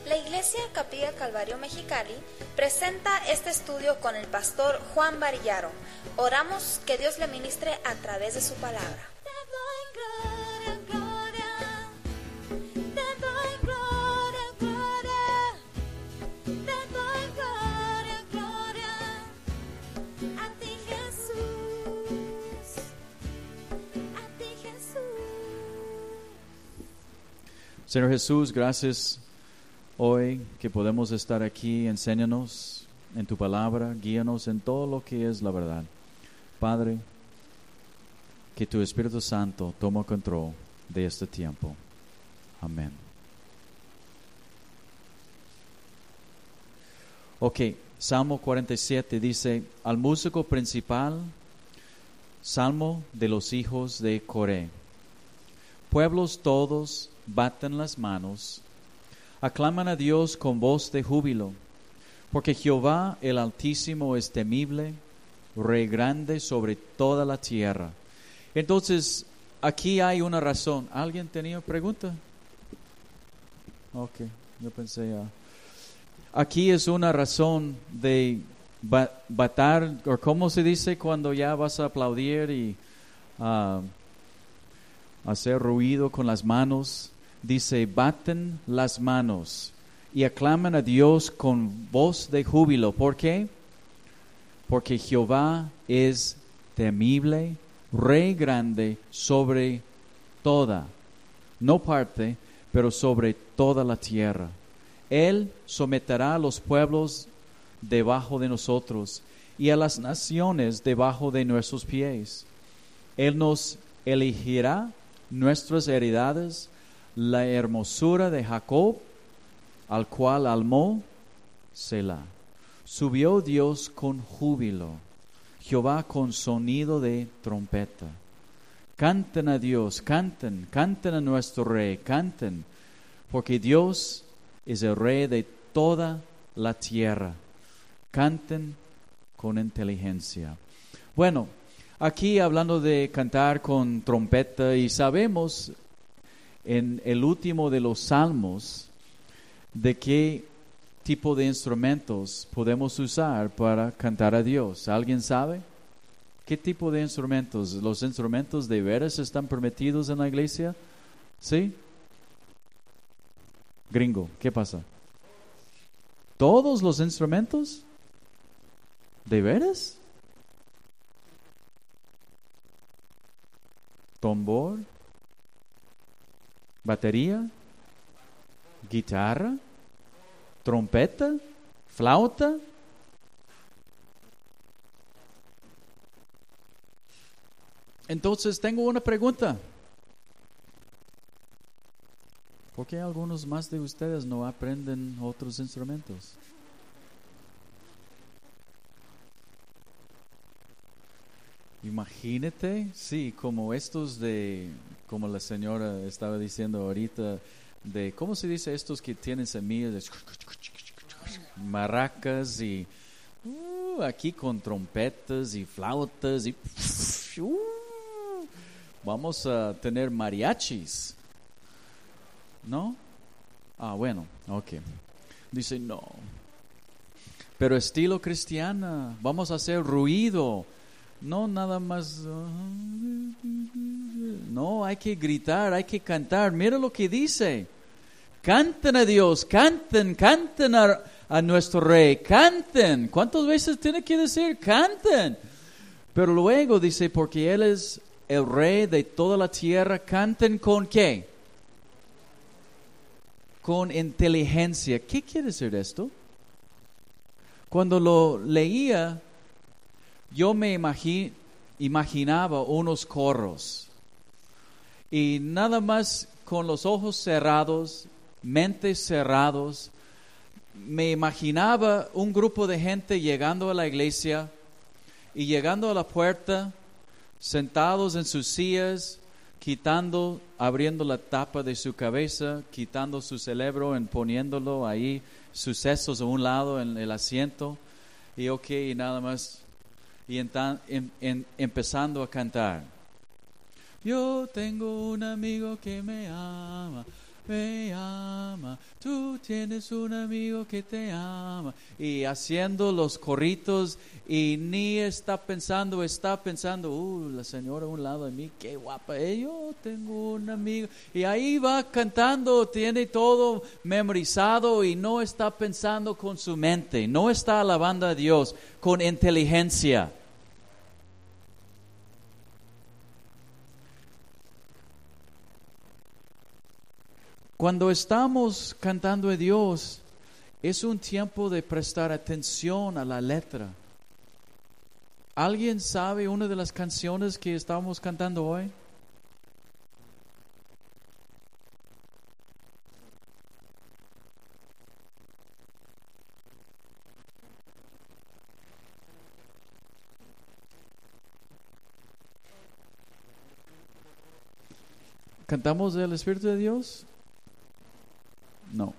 La Iglesia Capilla Calvario Mexicali presenta este estudio con el pastor Juan Varillaro. Oramos que Dios le ministre a través de su palabra. Señor Jesús, gracias hoy que podemos estar aquí. Enséñanos en tu palabra, guíanos en todo lo que es la verdad. Padre, que tu Espíritu Santo tome control de este tiempo. Amén. Ok, Salmo 47 dice: al músico principal, Salmo de los hijos de Coré. Pueblos todos baten las manos, aclaman a Dios con voz de júbilo, porque Jehová el Altísimo es temible, Rey grande sobre toda la tierra. Entonces, aquí hay una razón. ¿Alguien tenía pregunta? Ok, yo pensé ya. Aquí es una razón de batar, o ¿cómo se dice cuando ya vas a aplaudir y hacer ruido con las manos? Dice, baten las manos y aclaman a Dios con voz de júbilo. ¿Por qué? Porque Jehová es temible, Rey grande sobre toda, no parte, pero sobre toda la tierra. Él someterá a los pueblos debajo de nosotros y a las naciones debajo de nuestros pies. Él nos elegirá nuestras heredades, la hermosura de Jacob, al cual amó Selah. Subió Dios con júbilo, Jehová con sonido de trompeta. Canten a Dios, canten a nuestro Rey, canten, porque Dios es el Rey de toda la tierra. Canten con inteligencia. Bueno, aquí hablando de cantar con trompeta, y sabemos en el último de los salmos de qué tipo de instrumentos podemos usar para cantar a Dios. ¿Alguien sabe? ¿Qué tipo de instrumentos? ¿Los instrumentos de veras están permitidos en la iglesia? ¿Sí? Gringo, ¿qué pasa? ¿Todos los instrumentos? ¿De veras? ¿Tambor? ¿Batería? ¿Guitarra? ¿Trompeta? ¿Flauta? Entonces tengo una pregunta. ¿Por qué algunos más de ustedes no aprenden otros instrumentos? Imagínate, sí, como estos como la señora estaba diciendo ahorita, ¿cómo se dice estos que tienen semillas? Maracas y aquí con trompetas y flautas y vamos a tener mariachis, ¿no? Bueno, ok. Dice no, pero estilo cristiana, vamos a hacer ruido. No, nada más. No, hay que gritar, hay que cantar. Mira lo que dice. Canten a Dios, canten a nuestro Rey, canten. ¿Cuántas veces tiene que decir canten? Pero luego dice, porque Él es el Rey de toda la tierra, canten ¿con qué? Con inteligencia. ¿Qué quiere decir esto? Cuando lo leía, yo me imaginaba unos coros y nada más con los ojos cerrados, mentes cerrados, me imaginaba un grupo de gente llegando a la iglesia y llegando a la puerta, sentados en sus sillas, abriendo la tapa de su cabeza, quitando su cerebro y poniéndolo ahí, sus sesos a un lado en el asiento y nada más. Y empezando a cantar. Yo tengo un amigo que me ama, ama, tú tienes un amigo que te ama, y haciendo los corritos y ni está pensando, la señora a un lado de mí, qué guapa, yo tengo un amigo, y ahí va cantando, tiene todo memorizado y no está pensando con su mente, no está alabando a Dios con inteligencia. Cuando estamos cantando a Dios, es un tiempo de prestar atención a la letra. ¿Alguien sabe una de las canciones que estamos cantando hoy? ¿Cantamos el Espíritu de Dios? No.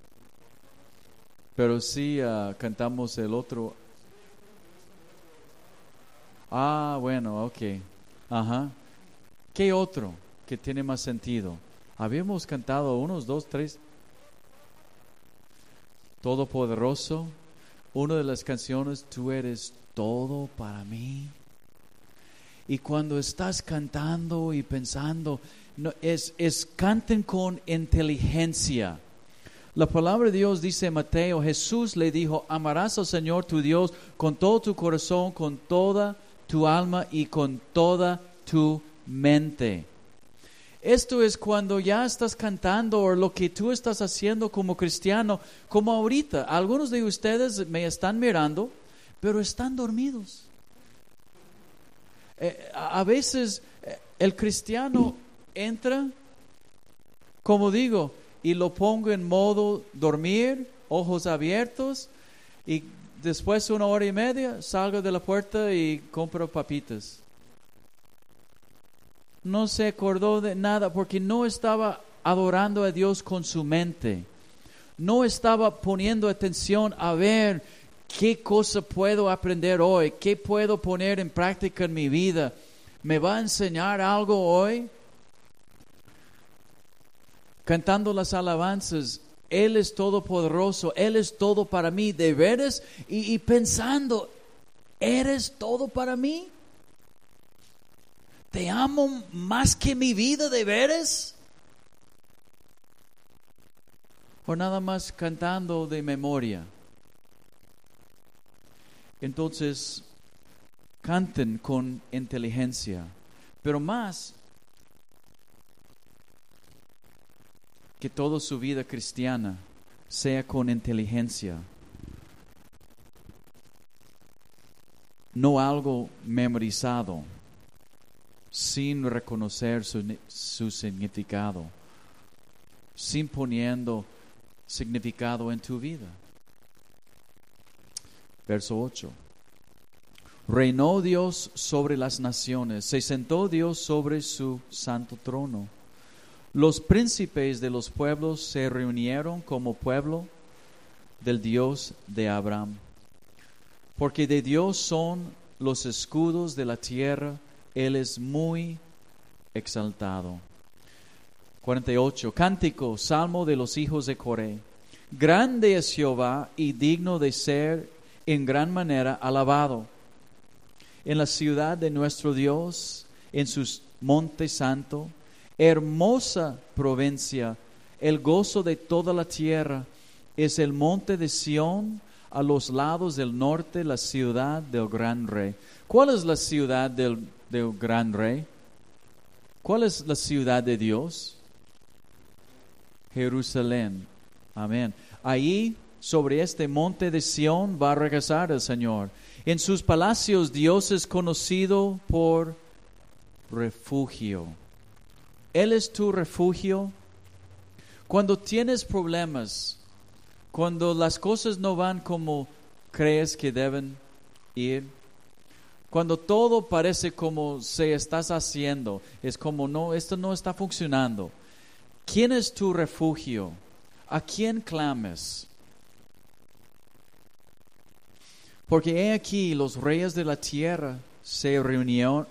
Pero sí cantamos el otro. Bueno, ok. Ajá. ¿Qué otro que tiene más sentido? Habíamos cantado 1, 2, 3. Todopoderoso. Una de las canciones, tú eres todo para mí. Y cuando estás cantando y pensando, no, canten con inteligencia. La palabra de Dios dice en Mateo, Jesús le dijo, amarás al Señor tu Dios con todo tu corazón, con toda tu alma y con toda tu mente. Esto es cuando ya estás cantando o lo que tú estás haciendo como cristiano, como ahorita. Algunos de ustedes me están mirando, pero están dormidos. A veces el cristiano entra, como digo, y lo pongo en modo dormir, ojos abiertos, y después 1 hora y media salgo de la puerta y compro papitas. No se acordó de nada porque no estaba adorando a Dios con su mente. No estaba poniendo atención a ver qué cosa puedo aprender hoy, qué puedo poner en práctica en mi vida. ¿Me va a enseñar algo hoy? Cantando las alabanzas, Él es todopoderoso, Él es todo para mí, de veras, y pensando, ¿eres todo para mí? ¿Te amo más que mi vida, de veras? ¿O nada más cantando de memoria? Entonces, canten con inteligencia, pero más que toda su vida cristiana sea con inteligencia, no algo memorizado, sin reconocer su significado, sin poniendo significado en tu vida. Verso 8. Reinó Dios sobre las naciones, se sentó Dios sobre su santo trono. Los príncipes de los pueblos se reunieron como pueblo del Dios de Abraham. Porque de Dios son los escudos de la tierra, Él es muy exaltado. 48. Cántico, salmo de los hijos de Coré. Grande es Jehová y digno de ser en gran manera alabado. En la ciudad de nuestro Dios, en su monte santo, hermosa provincia, el gozo de toda la tierra, es el monte de Sión, a los lados del norte, la ciudad del gran rey. ¿Cuál es la ciudad del gran rey? ¿Cuál es la ciudad de Dios? Jerusalén. Amén. Ahí, sobre este monte de Sión, va a regresar el Señor. En sus palacios, Dios es conocido por refugio. Él es tu refugio. Cuando tienes problemas, cuando las cosas no van como crees que deben ir, cuando todo parece como se estás haciendo, es como no, esto no está funcionando. ¿Quién es tu refugio? ¿A quién clames? Porque he aquí los reyes de la tierra se reunieron,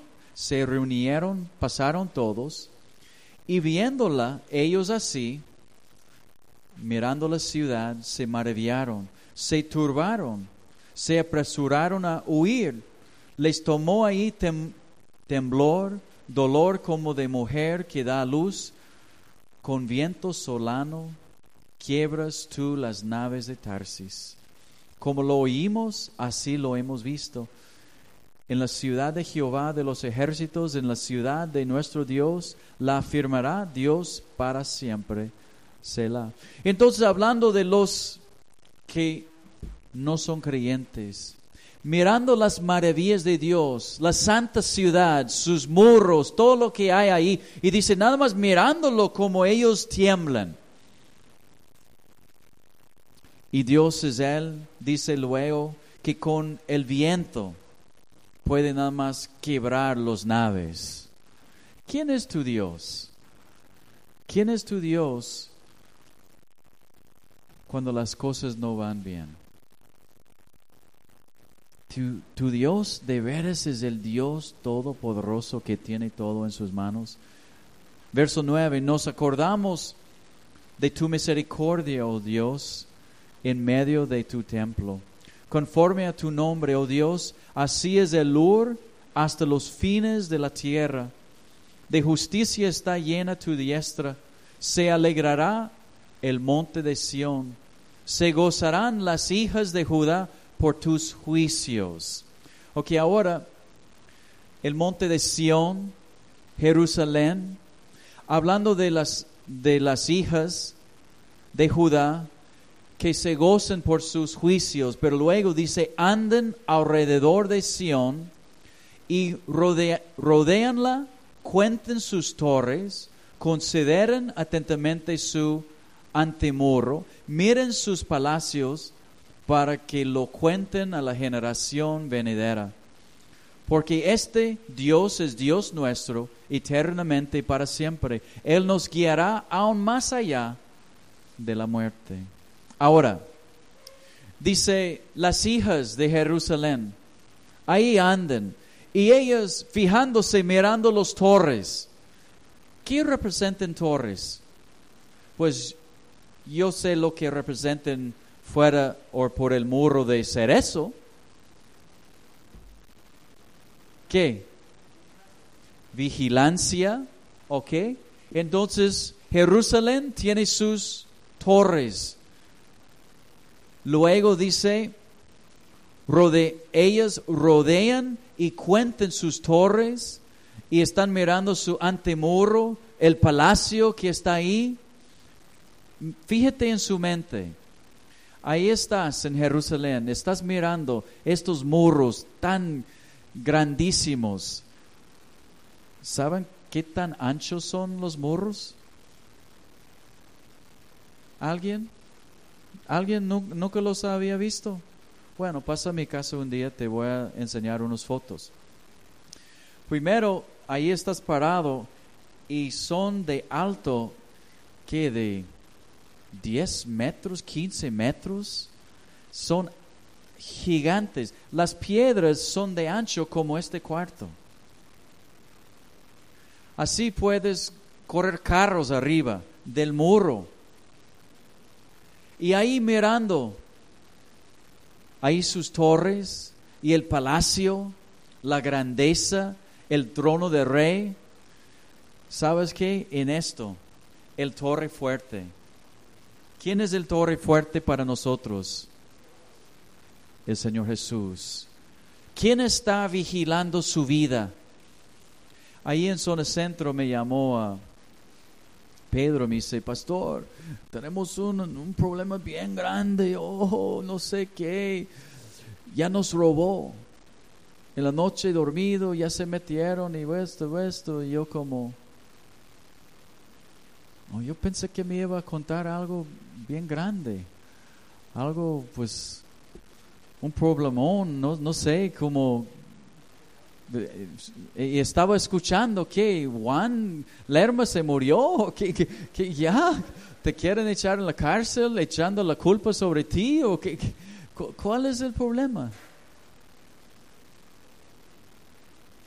pasaron todos, y viéndola ellos así, mirando la ciudad, se maravillaron, se turbaron, se apresuraron a huir. Les tomó ahí temblor, dolor como de mujer que da a luz. Con viento solano quiebras tú las naves de Tarsis. Como lo oímos, así lo hemos visto. En la ciudad de Jehová de los ejércitos, en la ciudad de nuestro Dios, la afirmará Dios para siempre. Selah. Entonces, hablando de los que no son creyentes, mirando las maravillas de Dios, la santa ciudad, sus muros, todo lo que hay ahí, y dice, nada más mirándolo como ellos tiemblan. Y Dios es Él, dice luego, que con el viento puede nada más quebrar los naves. ¿Quién es tu Dios? ¿Quién es tu Dios cuando las cosas no van bien? Tu Dios de veras es el Dios todopoderoso que tiene todo en sus manos. Verso 9, nos acordamos de tu misericordia, oh Dios, en medio de tu templo. Conforme a tu nombre, oh Dios, así es el hasta los fines de la tierra. De justicia está llena tu diestra. Se alegrará el monte de Sión. Se gozarán las hijas de Judá por tus juicios. Ok, ahora el monte de Sión, Jerusalén, hablando de las hijas de Judá que se gocen por sus juicios, pero luego dice, anden alrededor de Sión y rodéanla, cuenten sus torres, consideren atentamente su antemuro, miren sus palacios, para que lo cuenten a la generación venidera. Porque este Dios es Dios nuestro, eternamente para siempre. Él nos guiará aún más allá de la muerte. Ahora, dice, las hijas de Jerusalén, ahí andan, y ellas fijándose, mirando los torres. ¿Qué representan torres? Pues yo sé lo que representan fuera o por el muro de Cerezo. ¿Qué? Vigilancia, ¿ok? Entonces, Jerusalén tiene sus torres. Luego dice, ellas rodean y cuentan sus torres y están mirando su antemuro, el palacio que está ahí. Fíjate en su mente. Ahí estás en Jerusalén, estás mirando estos muros tan grandísimos. ¿Saben qué tan anchos son los muros? ¿Alguien? ¿Alguien nunca los había visto? Bueno, pasa a mi casa un día, te voy a enseñar unas fotos. Primero, ahí estás parado y son de alto, ¿qué? De 10 metros, 15 metros, son gigantes. Las piedras son de ancho como este cuarto. Así puedes correr carros arriba del muro. Y ahí mirando, ahí sus torres y el palacio, la grandeza, el trono del rey. ¿Sabes qué? En esto, el torre fuerte. ¿Quién es el torre fuerte para nosotros? El Señor Jesús. ¿Quién está vigilando su vida? Ahí en Zona Centro me llamó a Pedro, me dice, pastor, tenemos un problema bien grande, no sé qué, ya nos robó. En la noche dormido, ya se metieron y esto, y yo como... yo pensé que me iba a contar algo bien grande, algo pues, un problemón, no sé, como, y estaba escuchando que Juan Lerma se murió, que ya te quieren echar en la cárcel, echando la culpa sobre ti, o ¿cuál es el problema?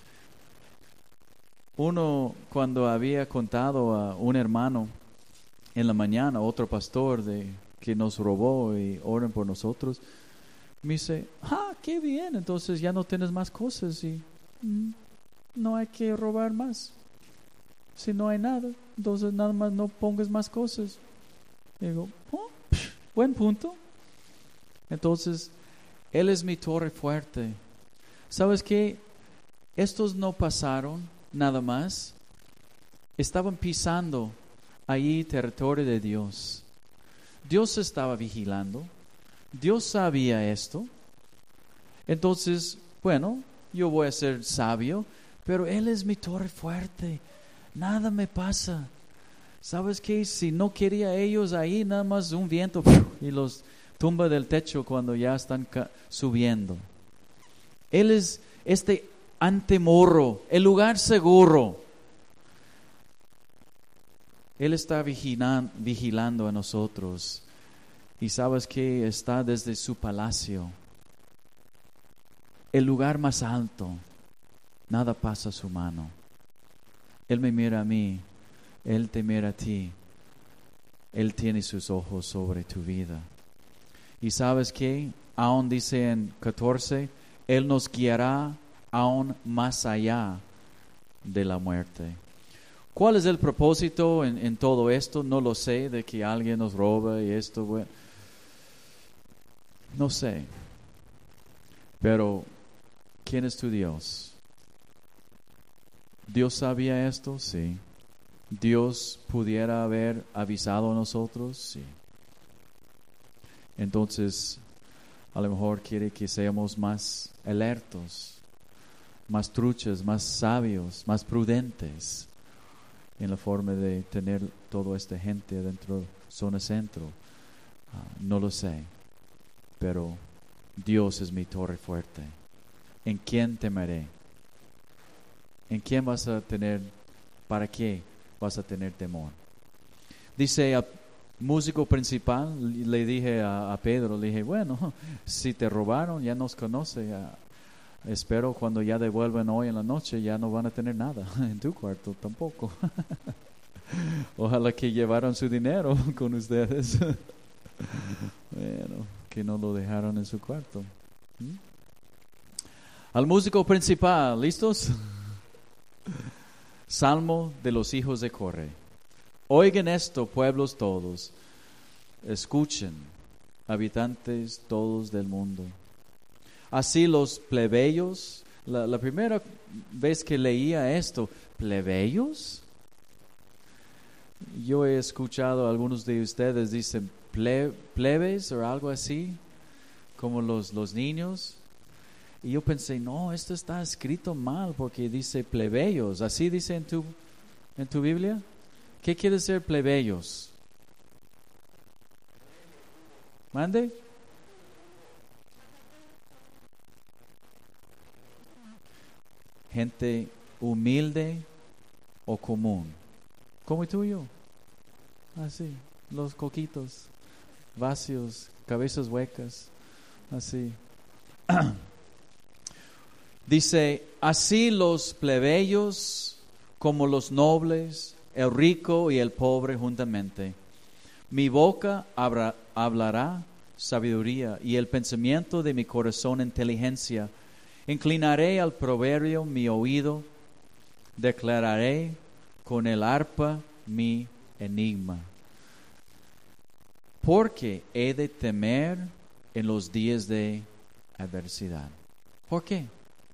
Uno, cuando había contado a un hermano en la mañana, otro pastor que nos robó y oran por nosotros, me dice, qué bien, entonces ya no tienes más cosas y no hay que robar más. Si no hay nada, entonces nada más no pongas más cosas. Digo, buen punto. Entonces, Él es mi torre fuerte. ¿Sabes qué? Estos no pasaron nada más. Estaban pisando ahí territorio de Dios. Dios estaba vigilando. Dios sabía esto. Entonces, bueno, yo voy a ser sabio, pero Él es mi torre fuerte. Nada me pasa. ¿Sabes qué? Si no quería ellos ahí, nada más un viento y los tumba del techo cuando ya están subiendo. Él es este antemorro, el lugar seguro. Él está vigilando a nosotros. Y sabes que está desde su palacio, el lugar más alto. Nada pasa a su mano. Él me mira a mí, Él te mira a ti. Él tiene sus ojos sobre tu vida. Y sabes que, aún dice en 14, Él nos guiará aún más allá de la muerte. ¿Cuál es el propósito en todo esto? No lo sé, de que alguien nos roba y esto, bueno, no sé. Pero, ¿quién es tu Dios? ¿Dios sabía esto? Sí. ¿Dios pudiera haber avisado a nosotros? Sí. Entonces, a lo mejor quiere que seamos más alertos, más truchas, más sabios, más prudentes en la forma de tener toda esta gente dentro de zona centro. No lo sé, pero Dios es mi torre fuerte. ¿En quién temeré? ¿En quién vas a tener, para qué vas a tener temor? Dice al músico principal, le dije a Pedro, le dije, bueno, si te robaron, ya nos conoce. Espero cuando ya devuelvan hoy en la noche, ya no van a tener nada en tu cuarto tampoco. Ojalá que llevaron su dinero con ustedes. Bueno, que no lo dejaron en su cuarto. Al músico principal, ¿listos? Salmo de los hijos de Coré. Oigan esto, pueblos todos. Escuchen, habitantes todos del mundo. Así los plebeyos, la primera vez que leía esto, ¿plebeyos? Yo he escuchado a algunos de ustedes dicen plebes o algo así, como los niños. Y yo pensé, no, esto está escrito mal porque dice plebeyos. ¿Así dice en tu Biblia? ¿Qué quiere decir plebeyos? ¿Mande? Gente humilde o común. Como tú y yo. Así, los coquitos, vacíos, cabezas huecas. Así. Dice, así los plebeyos como los nobles, el rico y el pobre juntamente. Mi boca hablará sabiduría y el pensamiento de mi corazón inteligencia. Inclinaré al proverbio mi oído, declararé con el arpa mi enigma. Porque he de temer en los días de adversidad. ¿Por qué?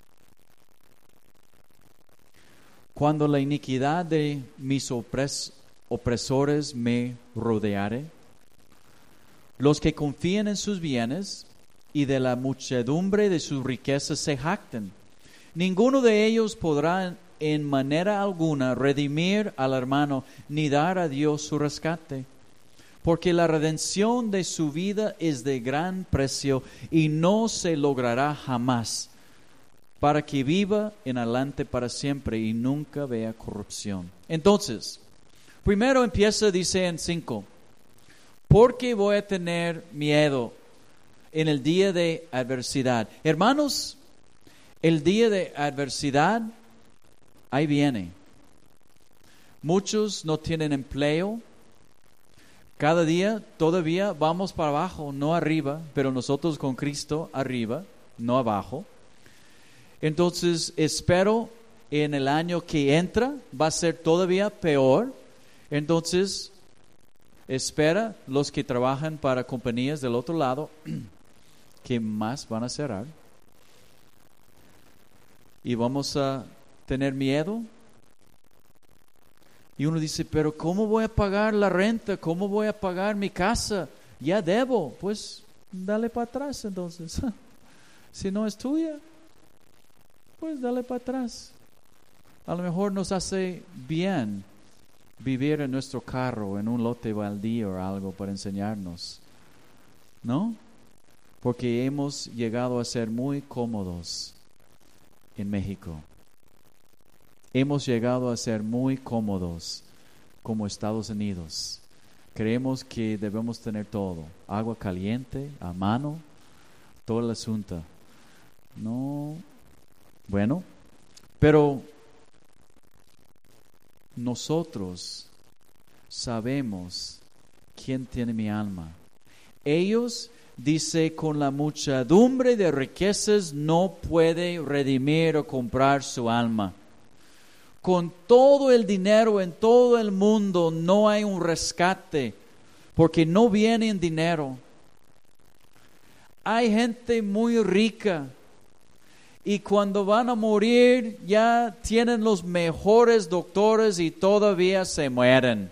Cuando la iniquidad de mis opresores me rodeare, los que confían en sus bienes y de la muchedumbre de sus riquezas se jacten, ninguno de ellos podrá en manera alguna redimir al hermano ni dar a Dios su rescate, porque la redención de su vida es de gran precio y no se logrará jamás, para que viva en adelante para siempre y nunca vea corrupción. Entonces, primero empieza, dice en 5, porque voy a tener miedo en el día de adversidad. Hermanos, el día de adversidad, ahí viene. Muchos no tienen empleo, Cada día todavía vamos para abajo, no arriba, pero nosotros con Cristo arriba, no abajo. Entonces espero en el año que entra va a ser todavía peor. Entonces espera los que trabajan para compañías del otro lado que más van a cerrar. Y vamos a tener miedo. Y uno dice, pero ¿cómo voy a pagar la renta? ¿Cómo voy a pagar mi casa? Ya debo. Pues dale para atrás entonces. Si no es tuya, pues dale para atrás. A lo mejor nos hace bien vivir en nuestro carro, en un lote baldío o algo para enseñarnos, ¿no? Porque hemos llegado a ser muy cómodos en México. Hemos llegado a ser muy cómodos como Estados Unidos. Creemos que debemos tener todo. Agua caliente, a mano, todo el asunto. No, bueno, pero nosotros sabemos quién tiene mi alma. Ellos, dice, con la muchedumbre de riquezas no puede redimir o comprar su alma. Con todo el dinero en todo el mundo no hay un rescate, porque no viene en dinero. Hay gente muy rica y cuando van a morir ya tienen los mejores doctores y todavía se mueren.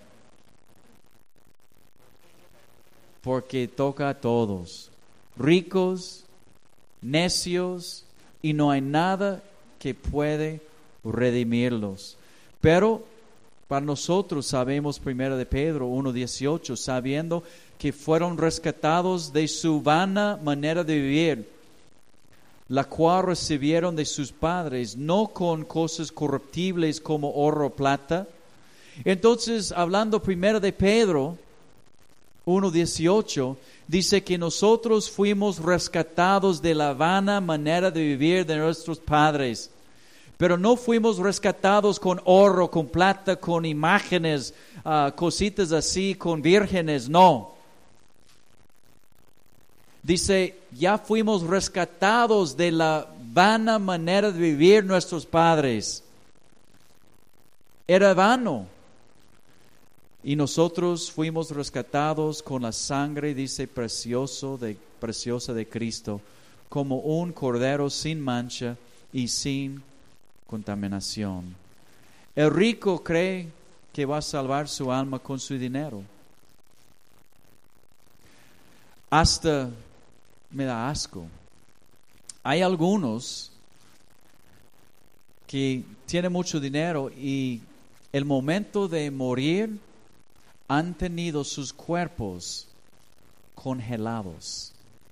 Porque toca a todos, ricos, necios, y no hay nada que puede redimirlos. Pero para nosotros sabemos, 1 de Pedro 1:18, sabiendo que fueron rescatados de su vana manera de vivir, la cual recibieron de sus padres, no con cosas corruptibles como oro o plata. Entonces, hablando 1 de Pedro 1:18, dice que nosotros fuimos rescatados de la vana manera de vivir de nuestros padres. Pero no fuimos rescatados con oro, con plata, con imágenes, cositas así, con vírgenes, no. Dice, ya fuimos rescatados de la vana manera de vivir nuestros padres. Era vano. Y nosotros fuimos rescatados con la sangre, dice, preciosa de Cristo, como un cordero sin mancha y sin contaminación. El rico cree que va a salvar su alma con su dinero. Hasta me da asco. Hay algunos que tienen mucho dinero y el momento de morir han tenido sus cuerpos congelados,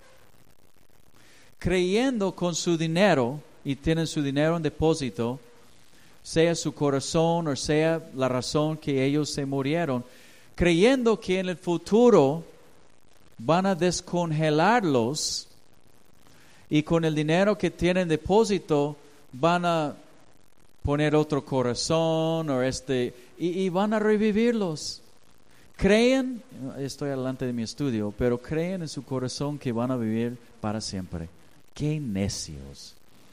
creyendo con su dinero, y tienen su dinero en depósito, sea su corazón o sea la razón que ellos se murieron, creyendo que en el futuro van a descongelarlos y con el dinero que tienen en depósito van a poner otro corazón o y van a revivirlos. Creen, estoy adelante de mi estudio, pero creen en su corazón que van a vivir para siempre. ¡Qué necios!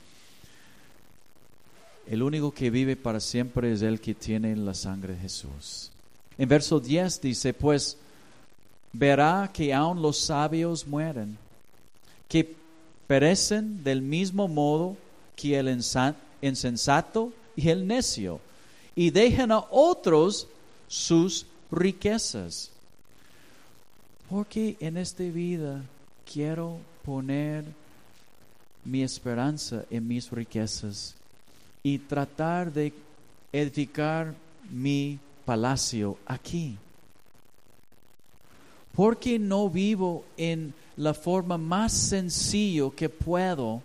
El único que vive para siempre es el que tiene la sangre de Jesús. En verso 10 dice, pues verá que aun los sabios mueren, que perecen del mismo modo que el insensato y el necio, y dejan a otros sus riquezas. Porque en esta vida quiero poner mi esperanza en mis riquezas y tratar de edificar mi palacio aquí. Porque no vivo en la forma más sencilla que puedo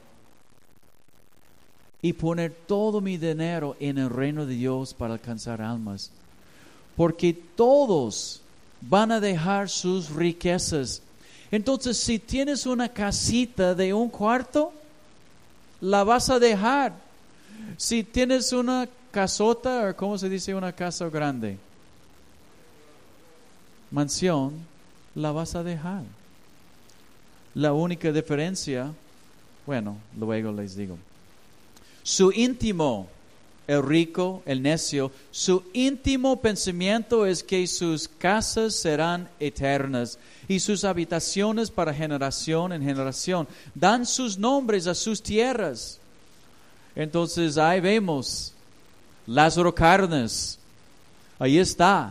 y poner todo mi dinero en el reino de Dios para alcanzar almas. Porque todos van a dejar sus riquezas. Entonces, si tienes una casita de un cuarto, la vas a dejar. Si tienes una casota, o ¿cómo se dice una casa grande? mansión, la vas a dejar. La única diferencia, bueno, luego les digo. Su íntimo, el rico, el necio, su íntimo pensamiento es que sus casas serán eternas y sus habitaciones para generación en generación. Dan sus nombres a sus tierras. Entonces ahí vemos Lázaro Cárdenas, ahí está,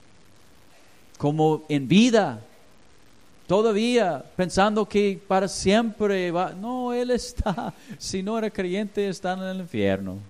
como en vida, todavía pensando que para siempre va. No, él está, si no era creyente, está en el infierno.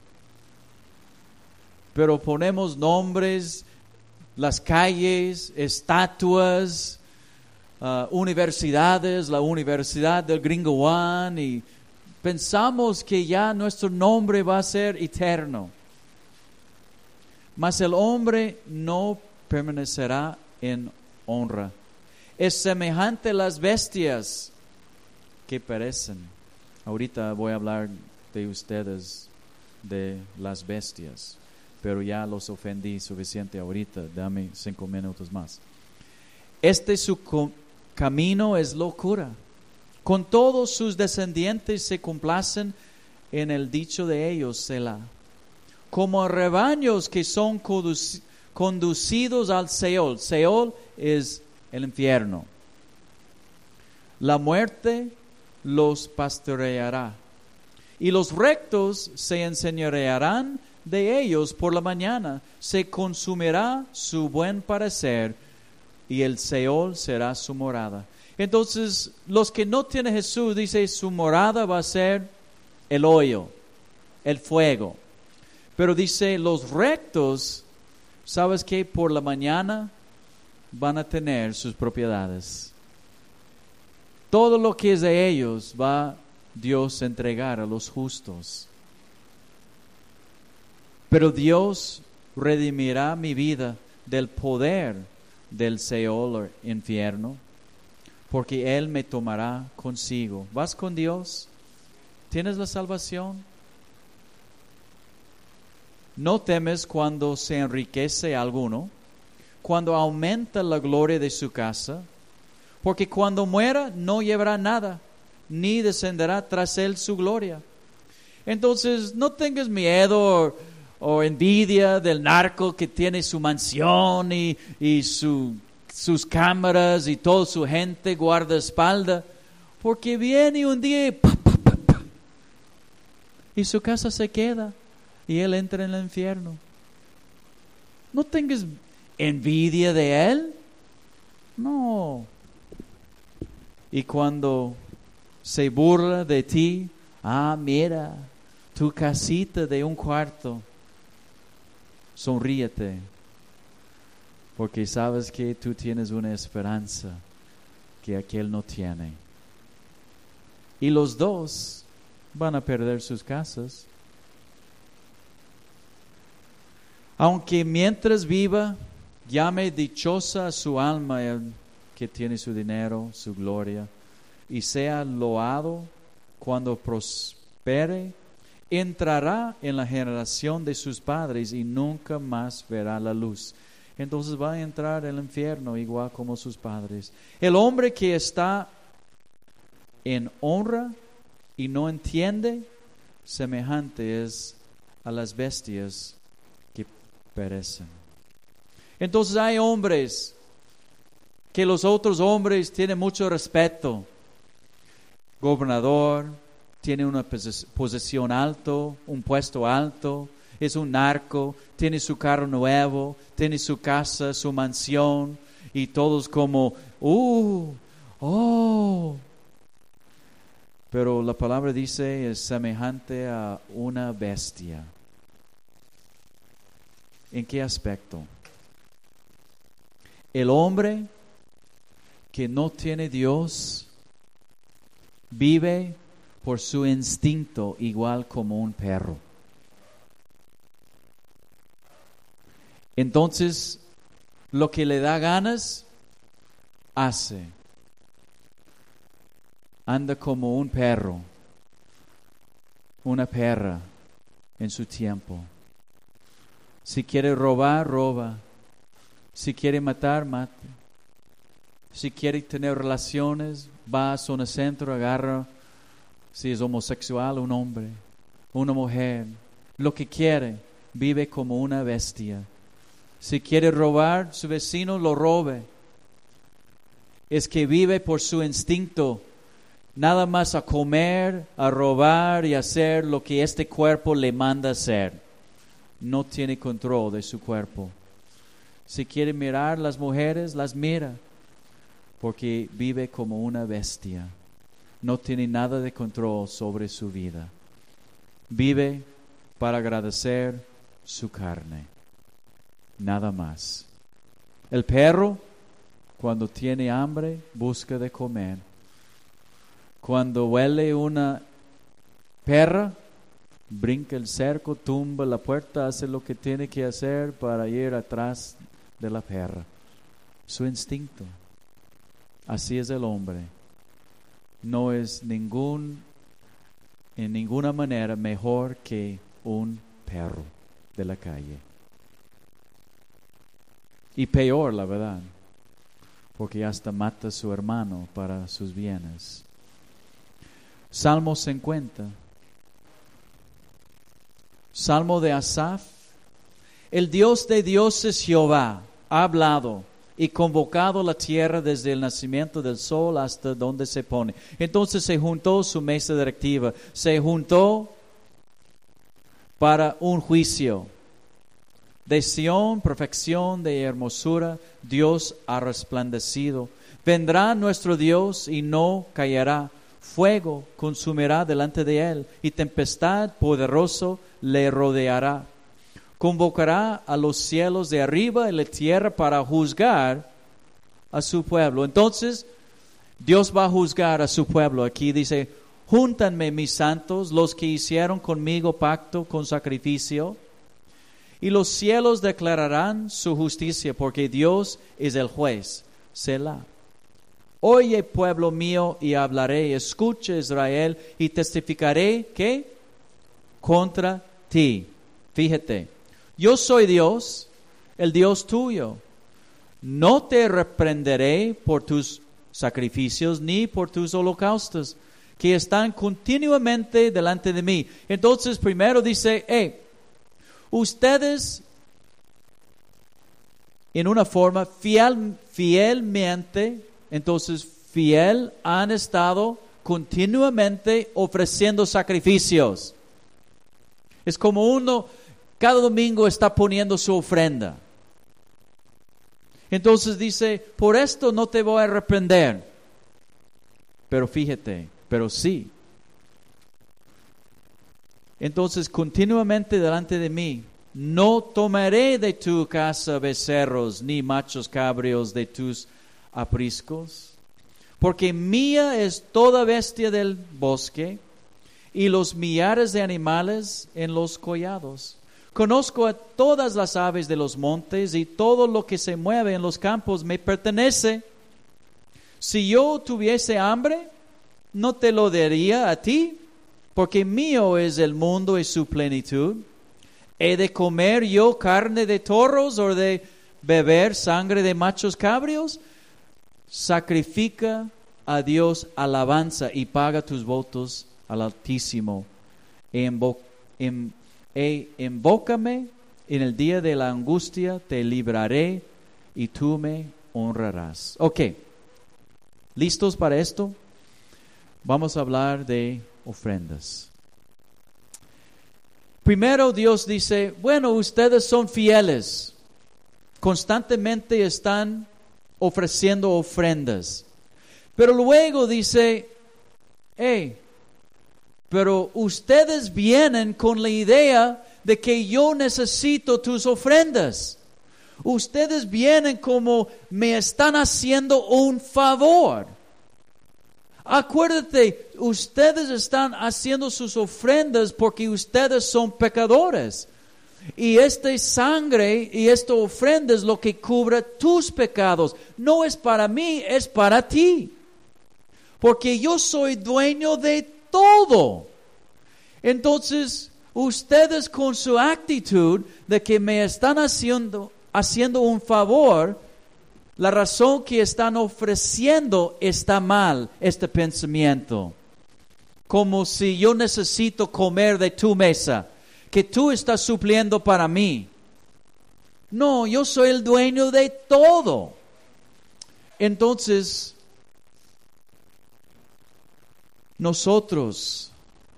Pero ponemos nombres, las calles, estatuas, universidades, la Universidad del Gringo One, y pensamos que ya nuestro nombre va a ser eterno. Mas el hombre no permanecerá en honra. Es semejante a las bestias que perecen. Ahorita voy a hablar de ustedes, de las bestias, pero ya los ofendí suficiente ahorita. Dame 5 minutos más. Su camino es locura. Con todos sus descendientes se complacen en el dicho de ellos, Selah. Como rebaños que son conducidos al Seol. Seol es el infierno. La muerte los pastoreará, y los rectos se enseñorearán de ellos por la mañana. Se consumirá su buen parecer, y el Seol será su morada. Entonces, los que no tienen Jesús, dice, su morada va a ser el hoyo, el fuego. Pero dice, los rectos, ¿sabes qué? Por la mañana van a tener sus propiedades. Todo lo que es de ellos va Dios a entregar a los justos. Pero Dios redimirá mi vida del poder del Seol o infierno, porque Él me tomará consigo. ¿Vas con Dios? ¿Tienes la salvación? No temes cuando se enriquece alguno, cuando aumenta la gloria de su casa, porque cuando muera no llevará nada, ni descenderá tras él su gloria. Entonces no tengas miedo o envidia del narco que tiene su mansión y sus cámaras y toda su gente guardaespaldas, porque viene un día y su casa se queda y él entra en el infierno. No tengas envidia de él. No. Y cuando se burla de ti, mira, tu casita de un cuarto, sonríete, porque sabes que tú tienes una esperanza que aquel no tiene. Y los dos van a perder sus casas. Aunque mientras viva, llame dichosa a su alma el que tiene su dinero, su gloria, y sea loado cuando prospere, entrará en la generación de sus padres y nunca más verá la luz. Entonces va a entrar en el infierno igual como sus padres. El hombre que está en honra y no entiende, semejante es a las bestias que perecen. Entonces hay hombres que los otros hombres tienen mucho respeto. Gobernador, tiene una posición alto, un puesto alto, es un narco, tiene su carro nuevo, tiene su casa, su mansión, y todos como, Pero la palabra dice, es semejante a una bestia. ¿En qué aspecto? El hombre que no tiene Dios vive por su instinto igual como un perro. Entonces, lo que le da ganas, hace. Anda como un perro, una perra en su tiempo. Si quiere robar, roba. Si quiere matar, mata. Si quiere tener relaciones, va a zona centro, agarra, si es homosexual, un hombre, una mujer, lo que quiere, vive como una bestia. Si quiere robar, su vecino lo robe. Es que vive por su instinto, nada más a comer, a robar y hacer lo que este cuerpo le manda hacer. No tiene control de su cuerpo. Si quiere mirar las mujeres, las mira, porque vive como una bestia. No tiene nada de control sobre su vida. Vive para agradecer su carne. Nada más. El perro, cuando tiene hambre, busca de comer. Cuando huele una perra, brinca el cerco, tumba la puerta, hace lo que tiene que hacer para ir atrás de la perra. Su instinto. Así es el hombre. No es en ninguna manera mejor que un perro de la calle. Y peor, la verdad, porque hasta mata a su hermano para sus bienes. Salmo 50. Salmo de Asaf. El Dios de dioses Jehová ha hablado y convocado la tierra desde el nacimiento del sol hasta donde se pone. Entonces se juntó su mesa directiva, se juntó para un juicio. De Sión, perfección de hermosura, Dios ha resplandecido. Vendrá nuestro Dios y no callará. Fuego consumirá delante de él y tempestad poderoso le rodeará. Convocará a los cielos de arriba y la tierra para juzgar a su pueblo. Entonces, Dios va a juzgar a su pueblo. Aquí dice, júntanme mis santos, los que hicieron conmigo pacto con sacrificio, y los cielos declararán su justicia, porque Dios es el juez. Selah. Oye, pueblo mío, y hablaré, escucha, Israel, y testificaré, ¿qué? Contra ti. Fíjate, yo soy Dios, el Dios tuyo. No te reprenderé por tus sacrificios, ni por tus holocaustos, que están continuamente delante de mí. Entonces, primero dice, ustedes, en una forma fielmente, entonces fiel, han estado continuamente ofreciendo sacrificios. Es como uno cada domingo está poniendo su ofrenda. Entonces dice, por esto no te voy a reprender. Pero fíjate, pero sí. Entonces continuamente delante de mí, no tomaré de tu casa becerros, ni machos cabríos de tus apriscos, porque mía es toda bestia del bosque, y los millares de animales en los collados. Conozco a todas las aves de los montes, y todo lo que se mueve en los campos me pertenece. Si yo tuviese hambre, no te lo daría a ti, porque mío es el mundo y su plenitud. ¿He de comer yo carne de toros o de beber sangre de machos cabríos? Sacrifica a Dios alabanza y paga tus votos al Altísimo. Invócame en el día de la angustia, te libraré y tú me honrarás. Ok, ¿listos para esto? Vamos a hablar de ofrendas. Primero Dios dice, bueno, ustedes son fieles, constantemente están ofreciendo ofrendas. Pero luego dice, pero ustedes vienen con la idea de que yo necesito tus ofrendas. Ustedes vienen como me están haciendo un favor. Acuérdate, ustedes están haciendo sus ofrendas porque ustedes son pecadores. Y esta sangre y esta ofrenda es lo que cubre tus pecados. No es para mí, es para ti. Porque yo soy dueño de todo. Entonces, ustedes con su actitud de que me están haciendo un favor, La razón que están ofreciendo está mal, este pensamiento. Como si yo necesito comer de tu mesa, que tú estás supliendo para mí. No, yo soy el dueño de todo. Entonces, nosotros,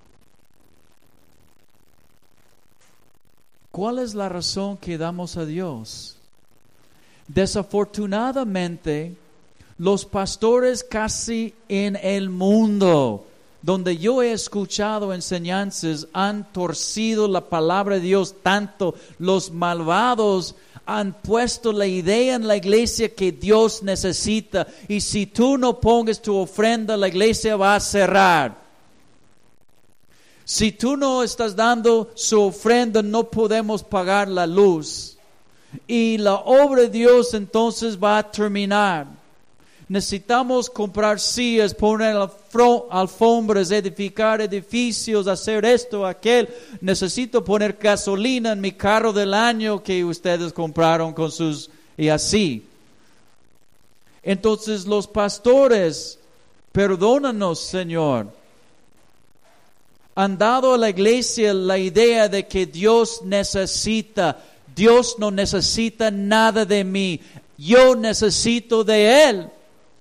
¿cuál es la razón que damos a Dios? Desafortunadamente, los pastores casi en el mundo donde yo he escuchado enseñanzas han torcido la palabra de Dios tanto. Los malvados han puesto la idea en la iglesia que Dios necesita, y si tú no pongas tu ofrenda, la iglesia va a cerrar. Si tú no estás dando su ofrenda, no podemos pagar la luz. Y la obra de Dios entonces va a terminar. Necesitamos comprar sillas, poner alfombras, edificar edificios, hacer esto, aquel. Necesito poner gasolina en mi carro del año que ustedes compraron con sus... y así. Entonces los pastores, perdónanos, Señor, han dado a la iglesia la idea de que Dios no necesita nada de mí. Yo necesito de Él.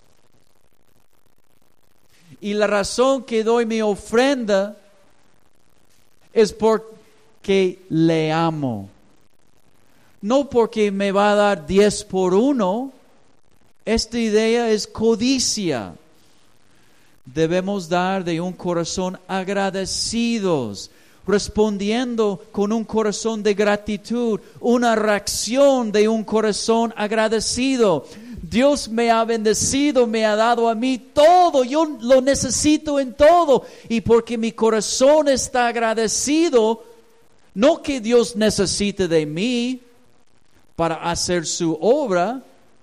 Y la razón que doy mi ofrenda es porque le amo. No porque me va a dar 10 por 1. Esta idea es codicia. Debemos dar de un corazón agradecidos, respondiendo con un corazón de gratitud, una reacción de un corazón agradecido. Dios me ha bendecido, me ha dado a mí todo, yo lo necesito en todo. Y porque mi corazón está agradecido, no que Dios necesite de mí para hacer su obra,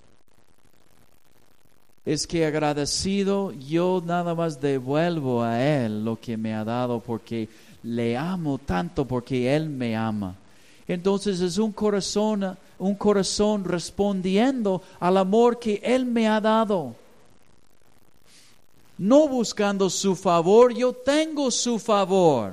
es que agradecido yo nada más devuelvo a Él lo que me ha dado, porque le amo tanto, porque Él me ama. Entonces es un corazón respondiendo al amor que Él me ha dado. No buscando su favor, yo tengo su favor.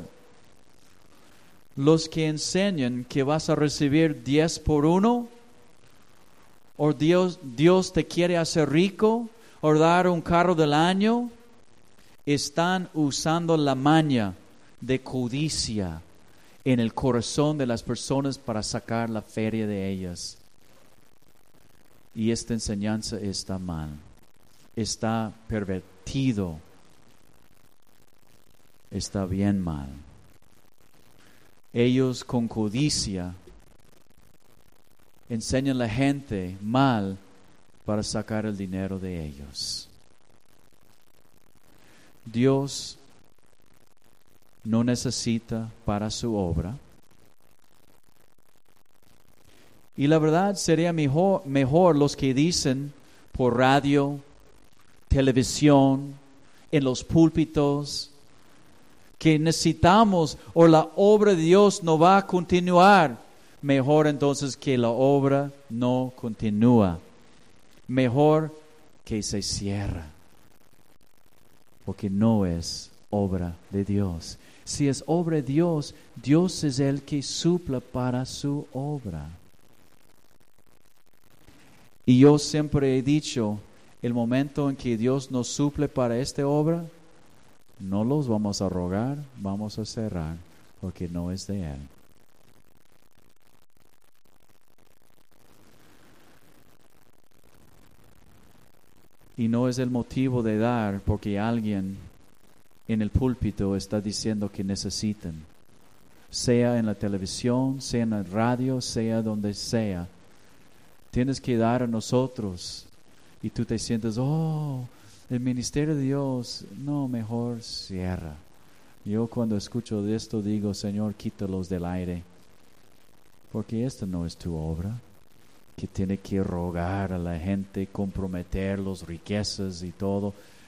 Los que enseñan que vas a recibir 10 por 1, o Dios te quiere hacer rico, o dar un carro del año, están usando la maña de codicia en el corazón de las personas para sacar la feria de ellas. Y esta enseñanza está mal, está pervertido, está bien mal. Ellos con codicia enseñan a la gente mal para sacar el dinero de ellos. Dios no necesita para su obra. Y la verdad sería mejor los que dicen por radio, televisión, en los púlpitos, que necesitamos o la obra de Dios no va a continuar. Mejor entonces que la obra no continúa. Mejor que se cierra, porque no es obra de Dios. Si es obra de Dios, Dios es el que supla para su obra. Y yo siempre he dicho, el momento en que Dios nos suple para esta obra, no los vamos a rogar, vamos a cerrar, porque no es de Él. Y no es el motivo de dar porque alguien en el púlpito está diciendo que necesitan. Sea en la televisión, sea en la radio, sea donde sea. Tienes que dar a nosotros. Y tú te sientes, el ministerio de Dios. No, mejor cierra. Yo cuando escucho de esto digo, Señor, quítalos del aire. Porque esta no es tu obra. Que tiene que rogar a la gente, comprometer las riquezas y todo.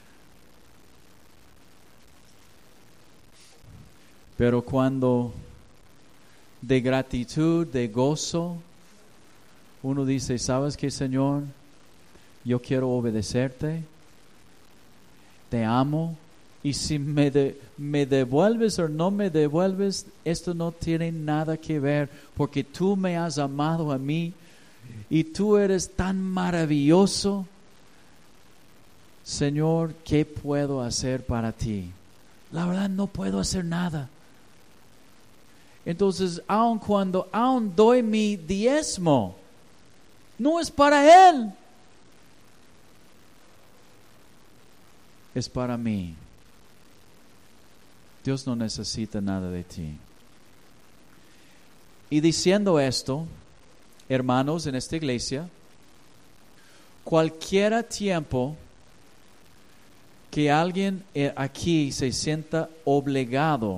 Pero cuando de gratitud, de gozo, uno dice, ¿sabes qué, Señor? yo quiero obedecerte, te amo, y si me devuelves o no me devuelves, esto no tiene nada que ver, porque tú me has amado a mí, y tú eres tan maravilloso. Señor, ¿qué puedo hacer para ti? La verdad no puedo hacer nada. Entonces, aun doy mi diezmo, no es para Él, es para mí. Dios no necesita nada de ti. Y diciendo esto, hermanos, en esta iglesia, cualquier tiempo que alguien aquí se sienta obligado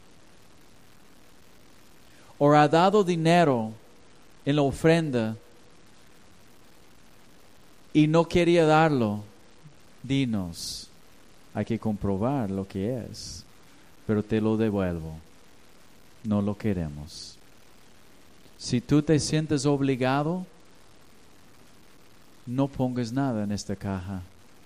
o ha dado dinero en la ofrenda y no quería darlo, dinos, hay que comprobar lo que es, pero te lo devuelvo, no lo queremos. Si tú te sientes obligado, no pongas nada en esta caja.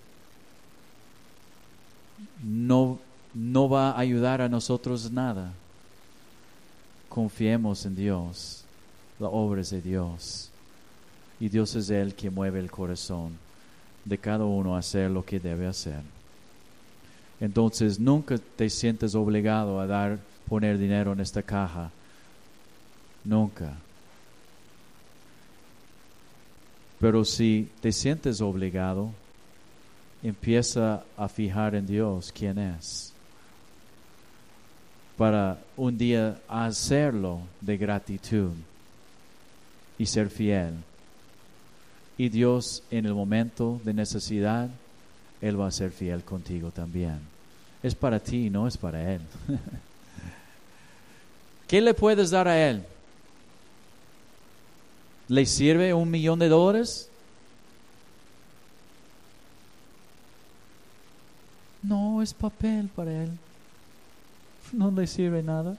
No va a ayudar a nosotros nada. Confiemos en Dios, la obra es de Dios, y Dios es el que mueve el corazón de cada uno a hacer lo que debe hacer. Entonces nunca te sientes obligado a poner dinero en esta caja, nunca. Pero si te sientes obligado, empieza a fijar en Dios quién es, para un día hacerlo de gratitud y ser fiel. Y Dios, en el momento de necesidad, Él va a ser fiel contigo también. Es para ti, no es para Él. ¿Qué le puedes dar a Él? ¿Le sirve $1 millón? No, es papel para Él. No le sirve nada.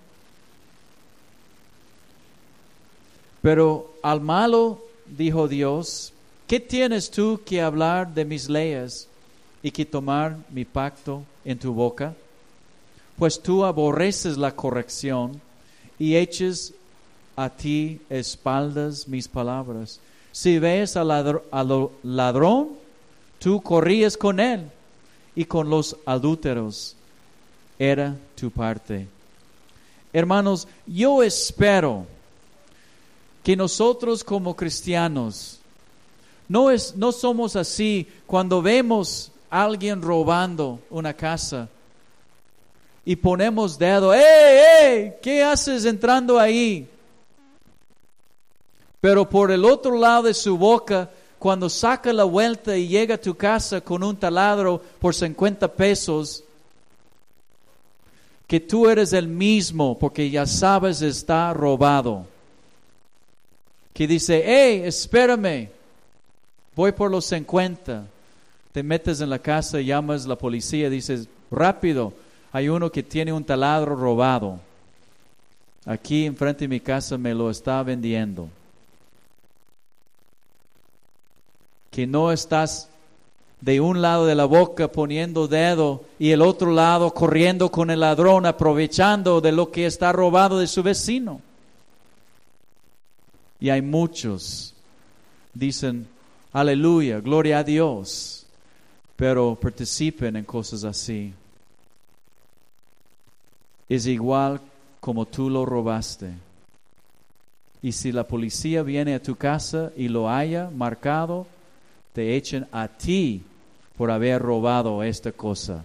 Pero al malo dijo Dios: ¿qué tienes tú que hablar de mis leyes y que tomar mi pacto en tu boca? Pues tú aborreces la corrección y eches a ti espaldas mis palabras. Si ves al ladrón, tú corrías con él, y con los adúlteros era tu parte. Hermanos, yo espero que nosotros como cristianos no somos así cuando vemos a alguien robando una casa y ponemos dedo: ¡Ey! ¿Qué haces entrando ahí? Pero por el otro lado de su boca, cuando saca la vuelta y llega a tu casa con un taladro por 50 pesos, que tú eres el mismo, porque ya sabes está robado. Que dice: ¡hey, espérame! Voy por los 50. Te metes en la casa, llamas a la policía, dices: rápido, hay uno que tiene un taladro robado. Aquí enfrente de mi casa me lo está vendiendo. Que no estás de un lado de la boca poniendo dedo y el otro lado corriendo con el ladrón, aprovechando de lo que está robado de su vecino. Y hay muchos, dicen: aleluya, gloria a Dios, pero participen en cosas así. Es igual como tú lo robaste. Y si la policía viene a tu casa y lo haya marcado, te echen a ti por haber robado esta cosa.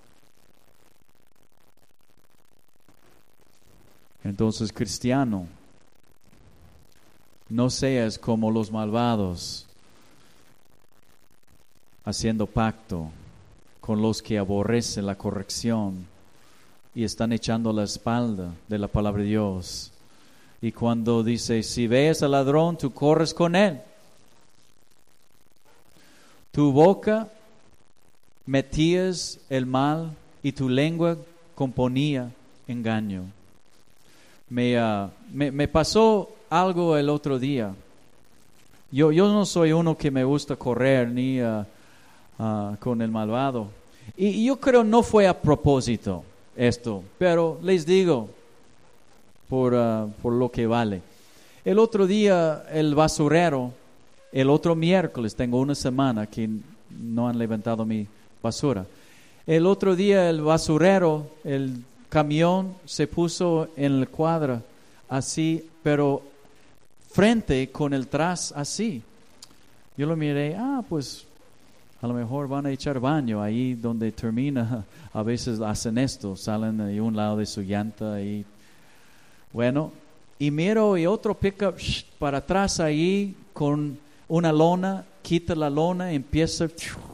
Entonces, cristiano, no seas como los malvados, haciendo pacto con los que aborrecen la corrección y están echando la espalda de la palabra de Dios. Y cuando dice: si ves al ladrón, tú corres con él. Tu boca metías el mal y tu lengua componía engaño. Me pasó algo el otro día. Yo no soy uno que me gusta correr ni con el malvado. Y yo creo no fue a propósito esto, pero les digo por lo que vale. El otro día el basurero, el otro miércoles, tengo una semana que no han levantado mi basura. El otro día el basurero, el camión se puso en la cuadra así, pero frente con el tras así. Yo lo miré, pues a lo mejor van a echar baño ahí donde termina. A veces hacen esto, salen de un lado de su llanta y bueno, y miro y otro pickup para atrás ahí con una lona, quita la lona y empieza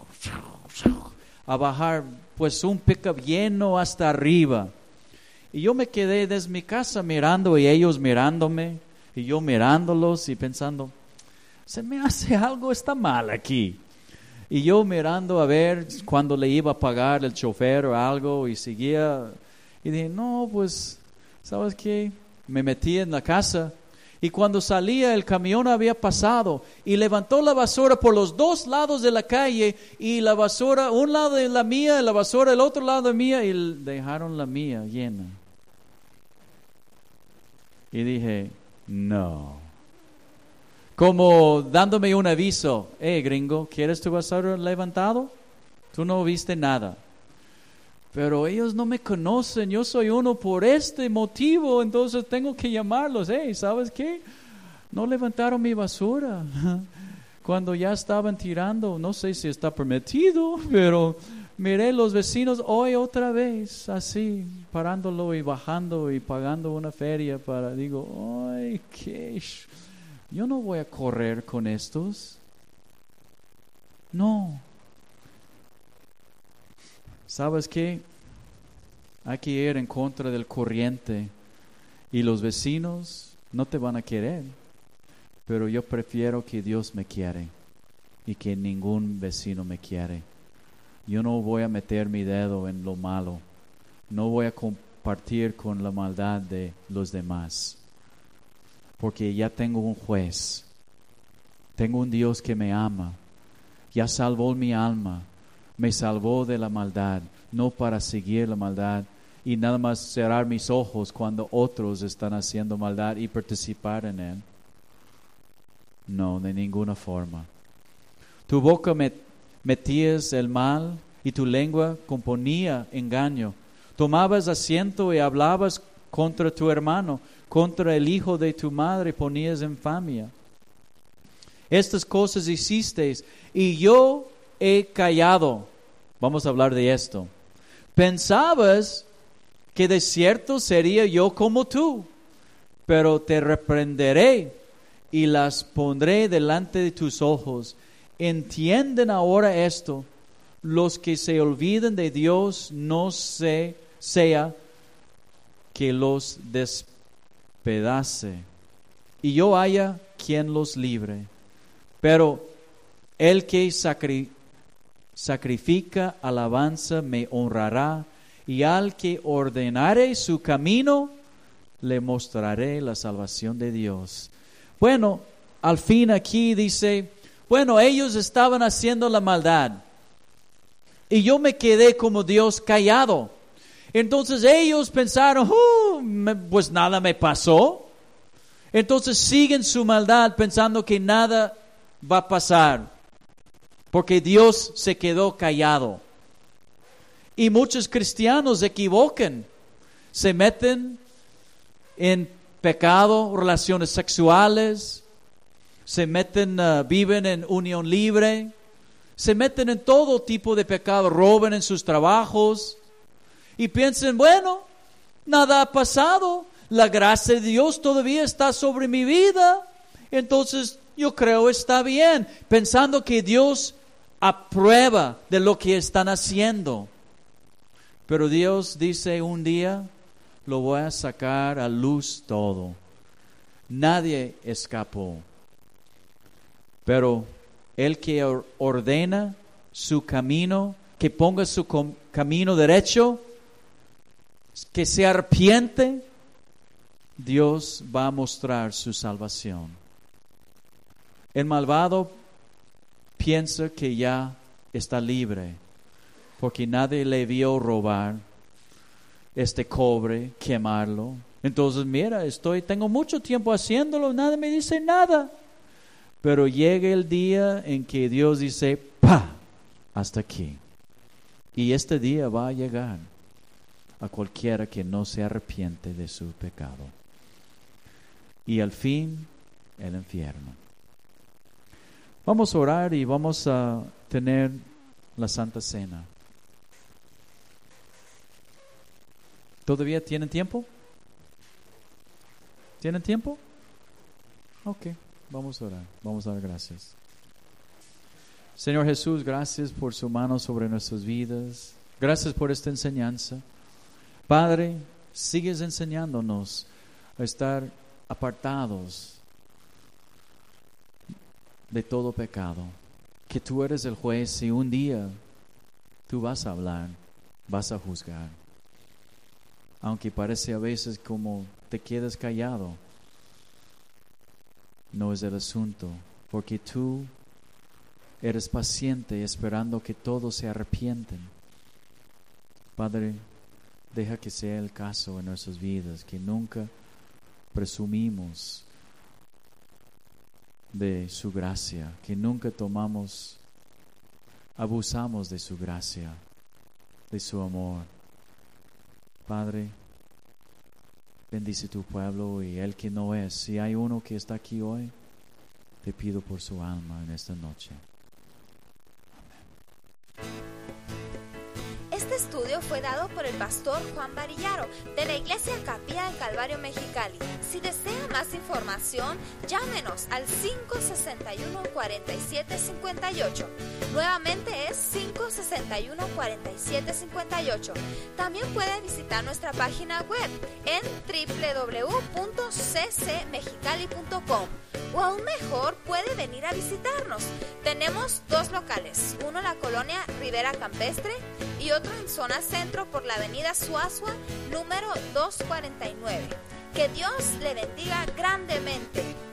a bajar, pues un pickup lleno hasta arriba. Y yo me quedé desde mi casa mirando y ellos mirándome y yo mirándolos y pensando, se me hace algo, está mal aquí. Y yo mirando a ver cuando le iba a pagar el chofer o algo y seguía. Y dije, no, pues, ¿sabes qué? Me metí en la casa y cuando salía el camión había pasado y levantó la basura por los dos lados de la calle y la basura, un lado de la mía, la basura del otro lado de mía y dejaron la mía llena. Y dije, no. Como dándome un aviso, gringo, ¿quieres tu basura levantado? Tú no viste nada. Pero ellos no me conocen, yo soy uno por este motivo, entonces tengo que llamarlos. ¿Sabes qué? No levantaron mi basura. Cuando ya estaban tirando, no sé si está permitido, pero miré los vecinos hoy otra vez, así, parándolo y bajando y pagando una feria para, digo, ay, qué... Yo no voy a correr con estos. No. ¿Sabes qué? Hay que ir en contra del corriente y los vecinos no te van a querer, pero yo prefiero que Dios me quiere y que ningún vecino me quiere. Yo no voy a meter mi dedo en lo malo. No voy a compartir con la maldad de los demás. Porque ya tengo un juez. Tengo un Dios que me ama. Ya salvó mi alma. Me salvó de la maldad. No para seguir la maldad y nada más cerrar mis ojos cuando otros están haciendo maldad y participar en él. No, de ninguna forma. Tu boca metías el mal y tu lengua componía engaño. Tomabas asiento y hablabas contra tu hermano. Contra el hijo de tu madre ponías infamia. Estas cosas hicisteis y yo he callado. Vamos a hablar de esto. Pensabas que de cierto sería yo como tú, pero te reprenderé y las pondré delante de tus ojos. Entienden ahora esto. Los que se olviden de Dios no sea que los despedace y yo haya quien los libre. Pero el que sacrifica alabanza me honrará, y al que ordenare su camino le mostraré la salvación de Dios. Bueno, al fin aquí dice, bueno, ellos estaban haciendo la maldad y yo me quedé como Dios callado. Entonces ellos pensaron, pues nada me pasó. Entonces siguen su maldad pensando que nada va a pasar, porque Dios se quedó callado. Y muchos cristianos se equivocan, se meten en pecado, relaciones sexuales, viven en unión libre, se meten en todo tipo de pecado, roban en sus trabajos y piensan, bueno, nada ha pasado, la gracia de Dios todavía está sobre mi vida, entonces yo creo está bien, pensando que Dios aprueba de lo que están haciendo. Pero Dios dice un día, lo voy a sacar a luz todo. Nadie escapó. Pero el que ordena su camino, que ponga su camino derecho, que se arrepiente, Dios va a mostrar su salvación. El malvado piensa que ya está libre, porque nadie le vio robar este cobre, quemarlo. Entonces, mira, tengo mucho tiempo haciéndolo, nadie me dice nada. Pero llega el día en que Dios dice, ¡pa! Hasta aquí. Y este día va a llegar a cualquiera que no se arrepiente de su pecado. Y al fin, el infierno. Vamos a orar y vamos a tener la Santa Cena. ¿Todavía tienen tiempo? ¿Tienen tiempo? Ok, vamos a orar. Vamos a dar gracias. Señor Jesús, gracias por su mano sobre nuestras vidas. Gracias por esta enseñanza. Padre, sigues enseñándonos a estar apartados de todo pecado. Que tú eres el juez y un día tú vas a hablar, vas a juzgar. Aunque parece a veces como te quedas callado, no es el asunto, porque tú eres paciente esperando que todos se arrepienten. Padre, deja que sea el caso en nuestras vidas, que nunca presumimos de su gracia, que nunca abusamos de su gracia, de su amor. Padre, bendice tu pueblo y el que no es. Si hay uno que está aquí hoy, te pido por su alma en esta noche. Este estudio fue dado por el pastor Juan Varillaro de la Iglesia Capilla del Calvario Mexicali. Si desea más información, llámenos al 561-4758. Nuevamente es 561-4758. También puede visitar nuestra página web en www.ccmexicali.com. O aún mejor, puede venir a visitarnos. Tenemos 2 locales, uno en la colonia Rivera Campestre y otro en zona centro por la avenida Suazua, número 249. Que Dios le bendiga grandemente.